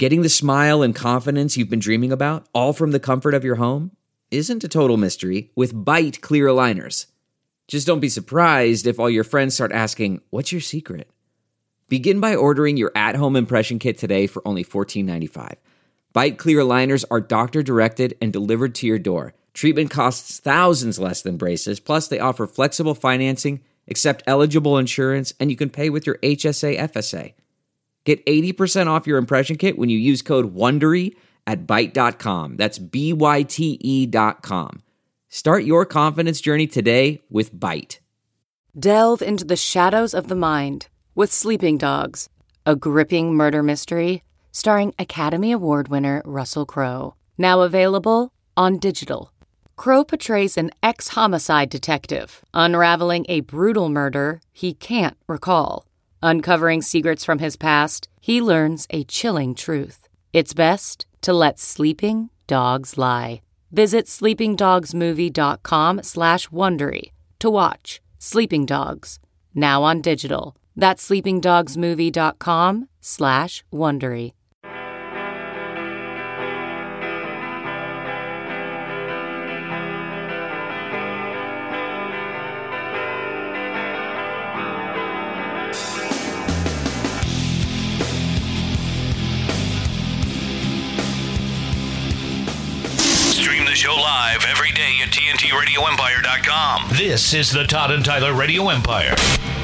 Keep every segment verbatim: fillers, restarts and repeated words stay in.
Getting the smile and confidence you've been dreaming about, all from the comfort of your home, isn't a total mystery with Byte clear aligners. Just don't be surprised if all your friends start asking, "What's your secret?" Begin by ordering your at-home impression kit today for only fourteen ninety-five. Byte clear aligners are doctor-directed and delivered to your door. Treatment costs thousands less than braces, plus they offer flexible financing, accept eligible insurance, and you can pay with your H S A F S A. Get eighty percent off your impression kit when you use code WONDERY at byte dot com. That's B Y T E dot com. Start your confidence journey today with Byte. Delve into the shadows of the mind with Sleeping Dogs, a gripping murder mystery starring Academy Award winner Russell Crowe. Now available on digital. Crowe portrays an ex-homicide detective unraveling a brutal murder he can't recall. Uncovering secrets from his past, he learns a chilling truth. It's best to let sleeping dogs lie. Visit sleepingdogsmovie.com slash Wondery to watch Sleeping Dogs, now on digital. That's sleepingdogsmovie.com slash Wondery. Show live every day at T N T radio empire dot com. This is the Todd and Tyler Radio Empire.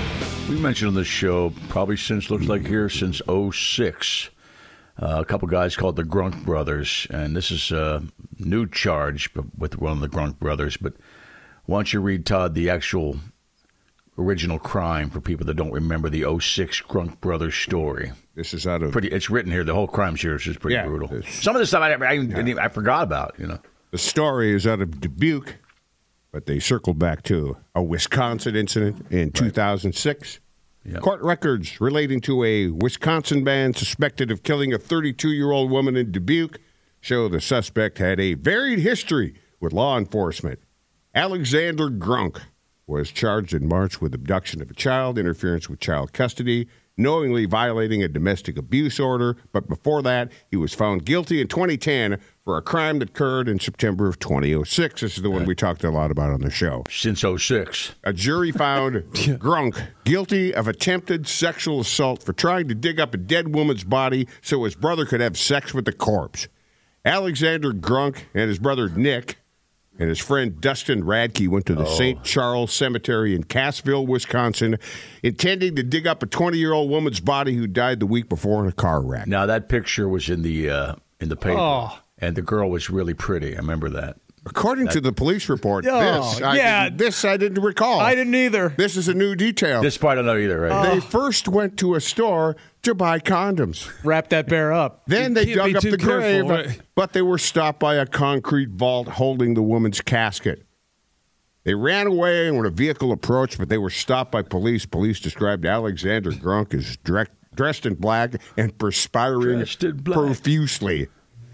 We mentioned on this show, probably since, looks like here, since oh six, uh, a couple guys called the Grunk Brothers, and this is a new charge with one of the Grunk Brothers, but why don't you read, Todd, the actual original crime for people that don't remember the oh six Grunk Brothers story. This is out of... Pretty. It's written here. The whole crime series is pretty yeah, brutal. Some of the stuff I, I, yeah. I, I forgot about, you know. The story is out of Dubuque, but they circled back to a Wisconsin incident in two thousand six. Right. Yep. Court records relating to a Wisconsin man suspected of killing a thirty-two-year-old woman in Dubuque show the suspect had a varied history with law enforcement. Alexander Grunk was charged in March with abduction of a child, interference with child custody, knowingly violating a domestic abuse order, but before that, he was found guilty in twenty ten for a crime that occurred in September of two thousand six. This is the one we talked a lot about on the show. Since oh six. A jury found Grunk guilty of attempted sexual assault for trying to dig up a dead woman's body so his brother could have sex with the corpse. Alexander Grunk and his brother Nick and his friend Dustin Radke went to the oh. Saint Charles Cemetery in Cassville, Wisconsin, intending to dig up a twenty-year-old woman's body who died the week before in a car wreck. Now, that picture was in the uh, in the paper, oh. and the girl was really pretty. I remember that. According that, to the police report, oh, this, yeah. I, this I didn't recall. I didn't either. This is a new detail. This part I don't know either, right? They Oh. first went to a store to buy condoms. Wrap that bear up. Then You they can't dug be up too the grave, careful. but they were stopped by a concrete vault holding the woman's casket. They ran away when a vehicle approached, but they were stopped by police. Police described Alexander Grunk as direct, dressed in black and perspiring black. profusely.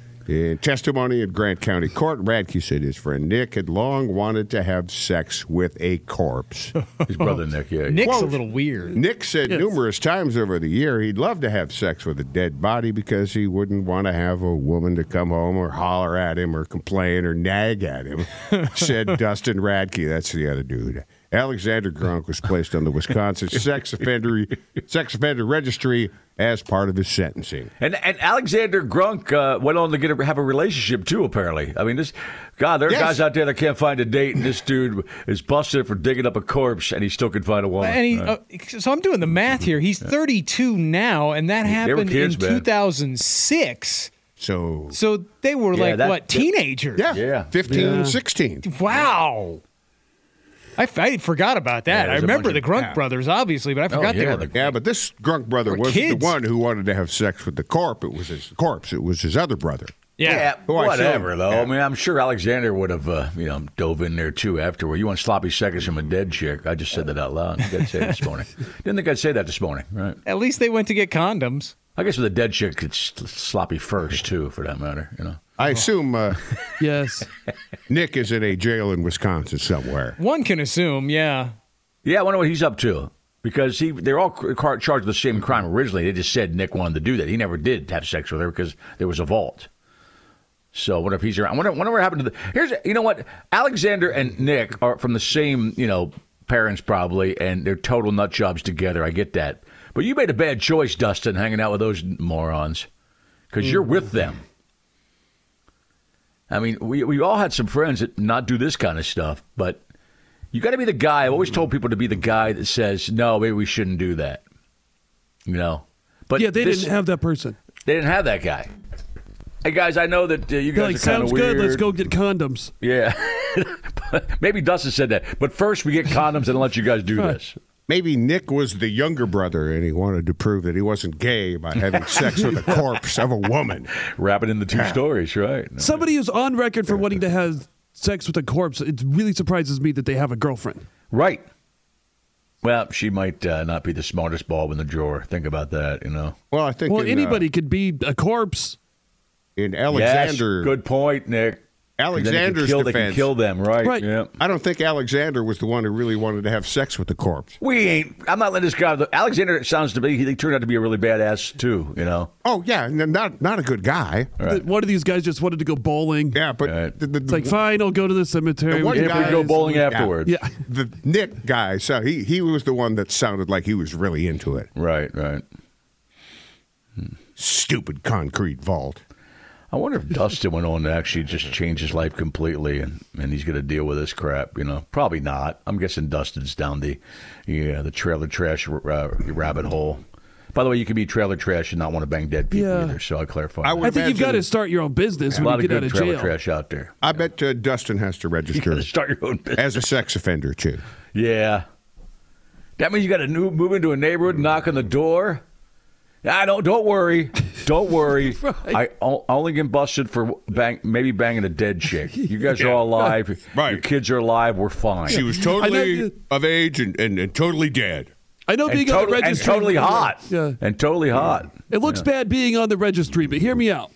In testimony in Grant County Court, Radke said his friend Nick had long wanted to have sex with a corpse. His brother Nick, yeah. Nick's Quote, a little weird. Nick said Yes. numerous times over the year he'd love to have sex with a dead body because he wouldn't want to have a woman to come home or holler at him or complain or nag at him, said Dustin Radke. That's the other dude. Alexander Grunk was placed on the Wisconsin sex offender sex offender registry as part of his sentencing. And and Alexander Grunk uh, went on to get a, have a relationship too. Apparently, I mean, this God, there are Yes. guys out there that can't find a date, and this dude is busted for digging up a corpse, and he still can find a woman. And he, Right. uh, so I'm doing the math here. He's thirty-two now, and that happened kids, in man. two thousand six. So, So they were Yeah, like, that- what, teenagers? yeah, Yeah. fifteen, Yeah. sixteen. Wow. I, I forgot about that. Yeah, I there's a remember bunch the of- Grunk yeah. brothers, obviously, but I forgot yeah, they were. the- Yeah, but this Grunk brother We're wasn't kids. the one who wanted to have sex with the corpse. It was his corpse. It was his other brother. yeah. Yeah, Who I whatever, showed. though. Yeah. I mean, I'm sure Alexander would have, uh, you know, dove in there, too, afterward. You want sloppy seconds from a dead chick. I just said that out loud. I think I'd say it this morning. Didn't think I'd say that this morning, right? At least they went to get condoms. I guess with a dead chick, it's sloppy first, too, for that matter, you know. I assume uh, Yes. Nick is in a jail in Wisconsin somewhere. One can assume, yeah. Yeah, I wonder what he's up to. Because he, they're all car- charged with the same crime originally. They just said Nick wanted to do that. He never did have sex with her because there was a vault. So what if he's around? I wonder, wonder what happened to the... Here's, you know what? Alexander and Nick are from the same, you know, parents probably, and they're total nut jobs together. I get that. But you made a bad choice, Dustin, hanging out with those morons. Because you're with them. I mean, we we all had some friends that not do this kind of stuff, but you got to be the guy. I've always told people to be the guy that says, no, maybe we shouldn't do that. You know? But yeah, they this, didn't have that person. They didn't have that guy. Hey, guys, I know that uh, you They're guys like, are kind of sounds weird. good, let's go get condoms. Yeah. Maybe Dustin said that. But first we get condoms and let you guys do Right. this. Maybe Nick was the younger brother, and he wanted to prove that he wasn't gay by having sex with a corpse of a woman. Wrapping in the two stories, right? No. Somebody who's on record for wanting to have sex with a corpse, it really surprises me that they have a girlfriend. Right. Well, she might uh, not be the smartest bulb in the drawer. Think about that, you know. Well, I think Well, in, anybody uh, could be a corpse. in Alexander. Yes, good point, Nick. Alexander's kill, defense. They can kill them, right? Right. Yeah. I don't think Alexander was the one who really wanted to have sex with the corpse. We ain't. I'm not letting this guy. Alexander sounds to me. He turned out to be a really badass too. You know. Oh yeah, n- not not a good guy. Right. One of these guys just wanted to go bowling. Yeah, but Right. the, the, It's like, fine, I'll go to the cemetery. The one with If you we guy go guys. bowling Yeah. afterwards. Yeah. the Nick guy, so he he was the one that sounded like he was really into it. Right. Right. Stupid concrete vault. I wonder if Dustin went on to actually just change his life completely, and, and he's going to deal with this crap. You know, probably not. I'm guessing Dustin's down the, yeah, the trailer trash uh, rabbit hole. By the way, you can be trailer trash and not want to bang dead people Yeah. either. So I clarify. I that. would I think you've got imagine- to start your own business a when lot you of get out good of trailer jail. trash out there. I bet uh, Dustin has to You got register to start your own business. as a sex offender too. Yeah. That means you got to move into a neighborhood, knock on the door. I don't. Don't worry. Don't worry. Right. I o- only get busted for bang, maybe banging a dead chick. You guys are all alive. Right. Your kids are alive. We're fine. She was I know totally you- of age and, and, and totally dead. I know and, being on the totally, and registry. totally hot. Yeah. And totally hot. It looks bad being on the registry, but hear me out.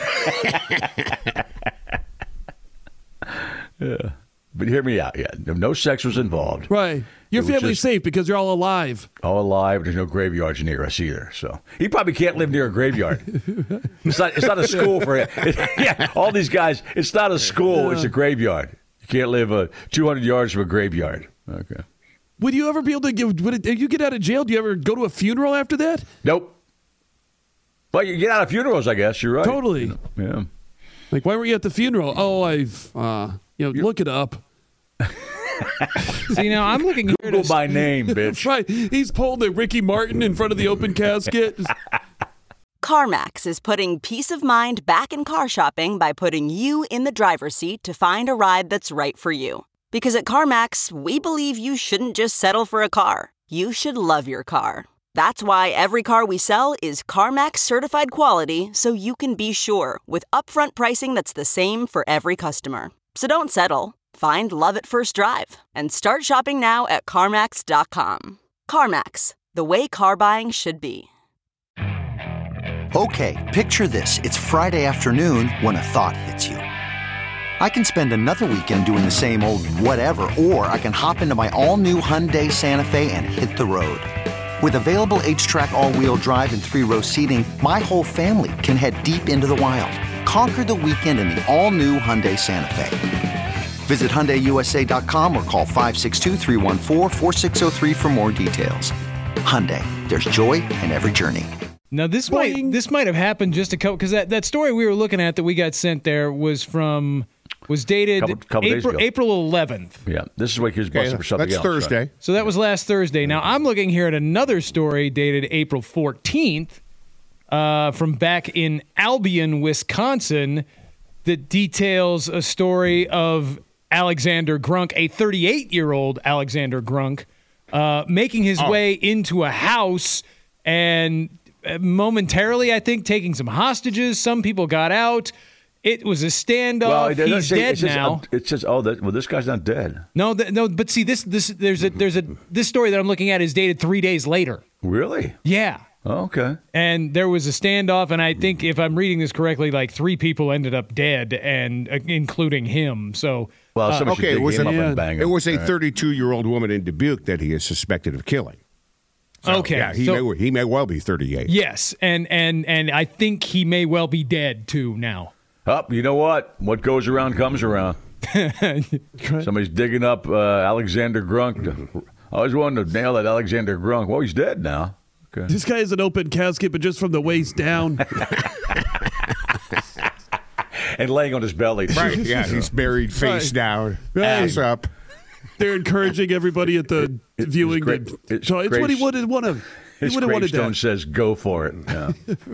But hear me out. Yeah. No, no sex was involved. Right. Your It was family's just- safe because you're all alive. All alive. There's no graveyards near us either. So he probably can't live near a graveyard. It's not. It's not a school for him. Yeah. All these guys. It's not a school. It's a graveyard. You can't live uh, two hundred yards from a graveyard. Okay. Would you ever be able to give, would it, if you get out of jail, do you ever go to a funeral after that? Nope. Well, you get out of funerals, I guess. You're right. Totally. Yeah. Like, why were you at the funeral? Oh, I've, uh, you know, look it up. See, now I'm looking here Google to by name, bitch. Right. He's pulled a Ricky Martin in front of the open casket. CarMax is putting peace of mind back in car shopping by putting you in the driver's seat to find a ride that's right for you. Because at CarMax, we believe you shouldn't just settle for a car. You should love your car. That's why every car we sell is CarMax certified quality, so you can be sure with upfront pricing that's the same for every customer. So don't settle. Find love at first drive and start shopping now at CarMax dot com. CarMax, the way car buying should be. Okay, picture this. It's Friday afternoon when a thought hits you. I can spend another weekend doing the same old whatever, or I can hop into my all-new Hyundai Santa Fe and hit the road. With available H-Track all-wheel drive and three-row seating, my whole family can head deep into the wild. Conquer the weekend in the all-new Hyundai Santa Fe. Visit Hyundai U S A dot com or call five six two, three one four, four six zero three for more details. Hyundai, there's joy in every journey. Now this Boing. might this might have happened just a couple because that, that story we were looking at that we got sent there was from was dated Couple- couple days April ago. April eleventh. Yeah. This is what he was busted Okay, for something that's else. Thursday. Right? So that was last Thursday. Now I'm looking here at another story dated April fourteenth uh, from back in Albion, Wisconsin, that details a story of Alexander Grunk, a thirty-eight-year-old Alexander Grunk, uh, making his Oh. way into a house and momentarily, I think, taking some hostages. Some people got out. It was a standoff. it doesn't He's say- dead it says, now. uh, It says, oh, that, well, this guy's not dead. No, th- no, but see, this, this, there's a, there's a, this story that I'm looking at is dated three days later. Really? Yeah, Oh, okay. and there was a standoff, and I think if I'm reading this correctly, like three people ended up dead, and uh, including him. So, Well, uh, somebody Okay, should it dig was him a up and bang him. it was a Right. thirty-two-year-old woman in Dubuque that he is suspected of killing. So, Okay, Yeah, he, so- may, he may well be thirty-eight. Yes, and and and I think he may well be dead too now. Up, you know what? What goes around comes around. Somebody's digging up uh, Alexander Grunk. I always wanted to nail that Alexander Grunk. Well, he's dead now. Okay. This guy is an open casket, but just from the waist down. And laying on his belly. Right, yeah, he's buried face Right. down, Right. ass up. They're encouraging everybody at the It- viewing. it's great- to- it's so it's what he great- would have wanted. He His would have wanted gravestone that. says, "Go for it." Yeah.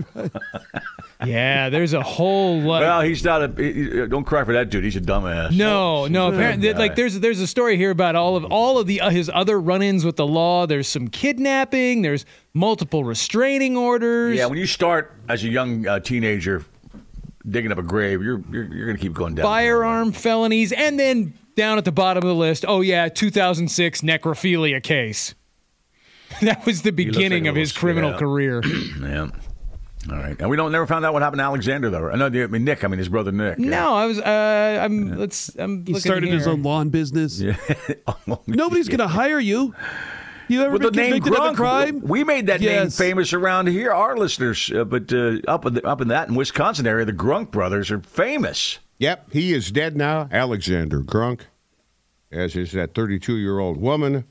Yeah, there's a whole lot. Well, he's not a. He, he- don't cry for that dude. He's a dumbass. No, no. Apparently, guy. like there's there's a story here about all of all of the uh, his other run-ins with the law. There's some kidnapping. There's multiple restraining orders. Yeah, when you start as a young uh, teenager digging up a grave, you're you're, you're going to keep going down. Firearm felonies, and then down at the bottom of the list, oh yeah, two thousand six necrophilia case. That was the looks like beginning a of his little criminal scab. career. Yeah. All right, and we don't never found out what happened to Alexander though. No, I mean Nick. I mean his brother Nick. No, I was. Uh, I'm. Let's. I'm. He looking started his here. own lawn business. Yeah. Nobody's going to hire you. You ever With been the name convicted of a Grunk, crime? we made that name Yes. famous around here, our listeners. Uh, but uh, up in the, up in that in Wisconsin area, the Grunk brothers are famous. Yep, he is dead now, Alexander Grunk, as is that thirty-two-year-old woman.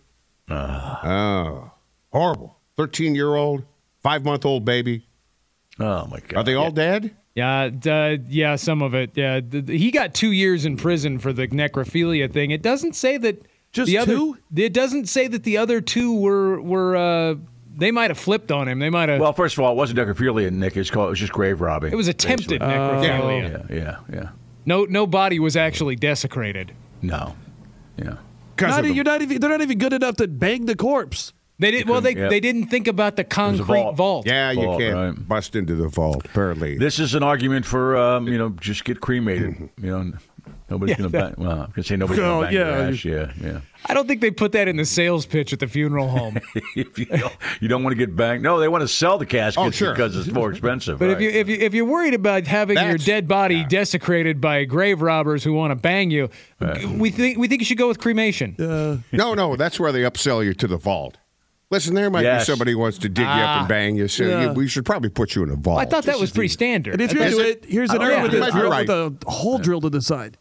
Oh, horrible. thirteen-year-old, five-month-old baby. Oh my God! Are they all dead? Yeah, uh, yeah, some of it. Yeah, th- th- he got two years in prison for the necrophilia thing. It doesn't say that Just the other. two? It doesn't say that the other two were were. Uh, they might have flipped on him. They might have. Well, first of all, it wasn't necrophilia, Nick. It's called. It was just grave robbing. it was attempted basically. necrophilia. Yeah, yeah, yeah. No, no body was actually desecrated. No, yeah. 'Cause Not, of the- you're not even. They're not even good enough to bang the corpse. They did. Well, they yeah. they didn't think about the concrete vault. vault. yeah, you Vault, can't right. bust into the vault, apparently. This is an argument for um, you know just get cremated. You know, nobody's Yeah, gonna that- bang. Well, I'm gonna say nobody's Oh, gonna bang yeah. your ass. Yeah, yeah. I don't think they put that in the sales pitch at the funeral home. if you don't, you don't want to get banged. No, they want to sell the caskets Oh, sure. because it's more expensive. But right. if you if you if you're worried about having your That's- dead body yeah. desecrated by grave robbers who want to bang you, we think we think you should go with cremation. No, no, that's where they upsell you to the vault. Listen, there might Yes. be somebody who wants to dig you up and bang you, so Yeah. you, we should probably put you in a vault. I thought that was pretty standard. And if you're Is into it? it, here's an Oh, urn yeah. with, You a might be drill, right. with a hole drilled in the side.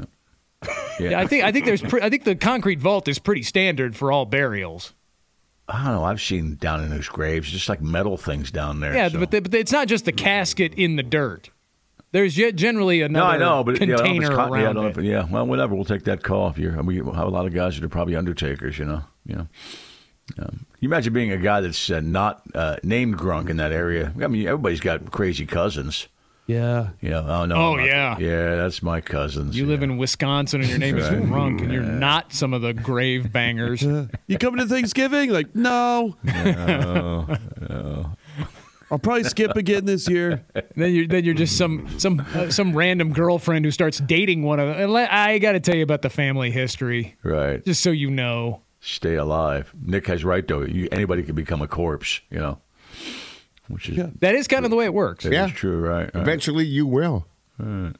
Yeah, I think I think there's pre- I think the concrete vault is pretty standard for all burials. I don't know. I've seen down in those graves just like metal things down there. Yeah, so. but, the, but it's not just the casket in the dirt. There's ge- generally no, another I know, but yeah, I don't know if container it's con- yeah, I around don't know it. if- yeah, well, whatever. We'll take that call. If you're, we have a lot of guys that are probably undertakers. You know, you know. Um, can you imagine being a guy that's uh, not uh, named Grunk in that area? I mean, everybody's got crazy cousins. Yeah. You know, oh no, Oh, I'm not- yeah. yeah, that's my cousins. You yeah. live in Wisconsin and your name is Grunk and you're not some of the grave bangers. You coming to Thanksgiving? Like, no. No, no. I'll probably skip again this year. And then you're then you're just some some uh, some random girlfriend who starts dating one of them. And let- I got to tell you about the family history, Right. just so you know. Stay alive. Nick has right though. You, anybody can become a corpse. You know, which is Yeah. That is kind of the way it works. that Yeah. is true, right? right. Eventually, you will. Uh,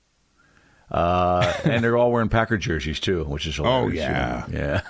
and they're all wearing Packer jerseys too, which is hilarious. you yeah. know? yeah.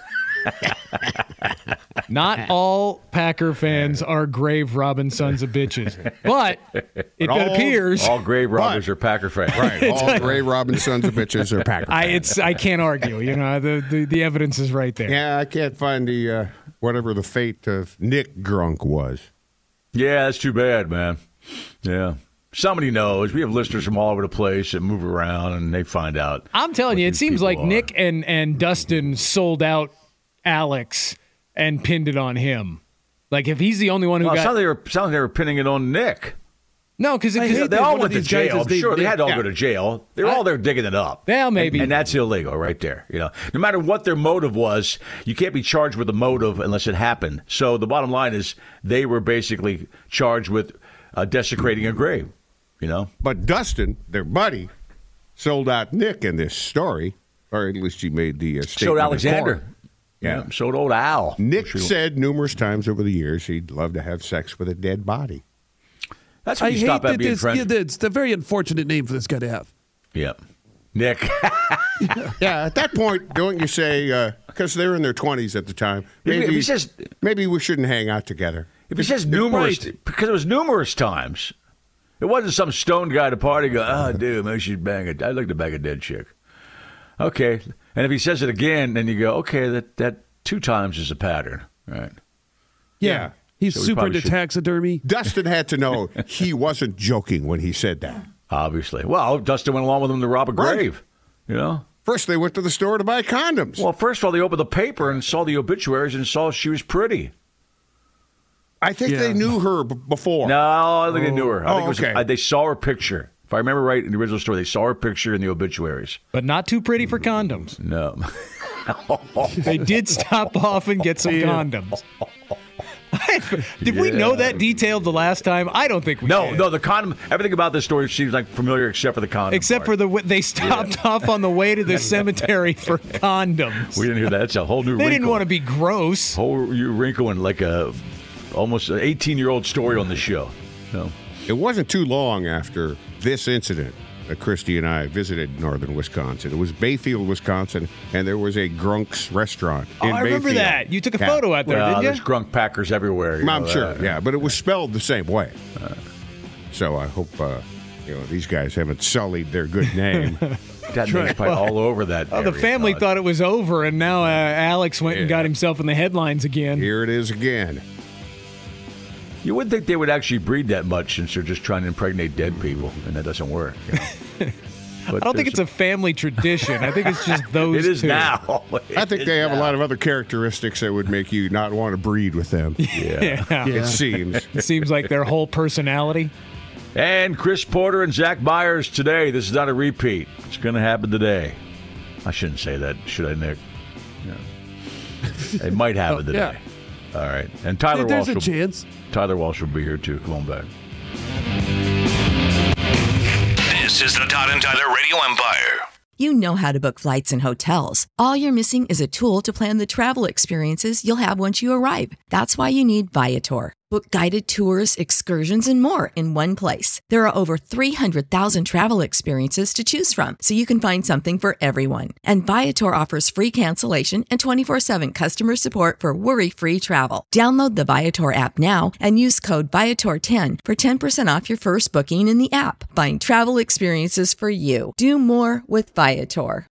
Not all Packer fans are grave robbing sons of bitches, but it all- appears All grave robbers are Packer fans. Right. All Ray Robin sons of bitches are Packer I fans. it's I can't argue. You know the the, the evidence is right there. Yeah, I can't find the uh, whatever the fate of Nick Grunk was. Yeah, that's too bad, man. Yeah. Somebody knows. We have listeners from all over the place that move around and they find out. I'm telling what you, it these seems people like are. Nick and and Dustin sold out Alex and pinned it on him. Like if he's the only one who Well, it got sounded like they were, sounded like they were pinning it on Nick. no, because I They hate that all one went of to these guys jail. is I'm named sure they Nick. had to all Yeah. go to jail. They were all there digging it up. Yeah, maybe. And, and that's illegal right there. You know, no matter what their motive was, you can't be charged with a motive unless it happened. So the bottom line is they were basically charged with uh, desecrating a grave. You know, But Dustin, their buddy, sold out Nick in this story, or at least he made the uh, statement. so in Alexander. court. Yeah. So did old Al. Nick Which we- said numerous times over the years he'd love to have sex with a dead body. That's I when you hate stop at that being this, friends. yeah, it's a very unfortunate name for this guy to have. Yeah. Nick. Yeah, at that point, don't you say, because uh, they were in their twenties at the time, maybe, if he says, maybe we shouldn't hang out together. If he says numerous, right. because it was numerous times. It wasn't some stoned guy at a party go, oh, dude, maybe she'd bang it. I'd like to bang a dead chick. Okay. And if he says it again, then you go, okay, that, that two times is a pattern, right? Yeah. yeah. He's so super into taxidermy. Dustin had to know he wasn't joking when he said that. Obviously. Well, Dustin went along with him to rob a grave, right. you know? First, they went to the store to buy condoms. Well, first of all, they opened the paper and saw the obituaries and saw she was pretty. I think yeah. they knew her b- before. No, I don't think oh. they knew her. I oh, think it was, okay. I, they saw her picture. If I remember right in the original story, they saw her picture in the obituaries. But not too pretty for condoms. No. They did stop off and get some condoms. Did yeah. we know that detailed the last time? I don't think we No, did. no, the condom, everything about this story seems like familiar except for the condom Except part. for the, they stopped yeah. off on the way to the cemetery for condoms. We didn't hear that. That's a whole new They wrinkle. didn't want to be gross. Whole new wrinkle and like a, almost an eighteen-year-old story on the show. No. It wasn't too long after this incident that Christy and I visited northern Wisconsin. It was Bayfield, Wisconsin, and there was a Grunk's restaurant in oh, I remember Bayfield. that. You took a yeah. photo out there, well, didn't you? There's Grunk Packers everywhere. You I'm know sure, that. yeah, but it was spelled the same way. Uh, so I hope uh, you know these guys haven't sullied their good name. That name's probably all over that. Oh, the family thought. thought it was over, and now uh, Alex went yeah. and got himself in the headlines again. Here it is again. You wouldn't think they would actually breed that much since they're just trying to impregnate dead people, and that doesn't work. You know? I don't think it's a family tradition. I think it's just those It is two. now. It I think they have now. a lot of other characteristics that would make you not want to breed with them. Yeah. yeah. It seems. It seems like their whole personality. And Chris Porter and Zach Myers today. This is not a repeat. It's going to happen today. I shouldn't say that, should I, Nick? Yeah. It might happen oh, today. Yeah. All right. And Tyler There's Walsh. a will, chance. Tyler Walsh will be here, too. Come on back. This is the Todd and Tyler Radio Empire. You know how to book flights and hotels. All you're missing is a tool to plan the travel experiences you'll have once you arrive. That's why you need Viator. Book guided tours, excursions, and more in one place. There are over three hundred thousand travel experiences to choose from, so you can find something for everyone. And Viator offers free cancellation and twenty-four seven customer support for worry-free travel. Download the Viator app now and use code Viator ten for ten percent off your first booking in the app. Find travel experiences for you. Do more with Viator.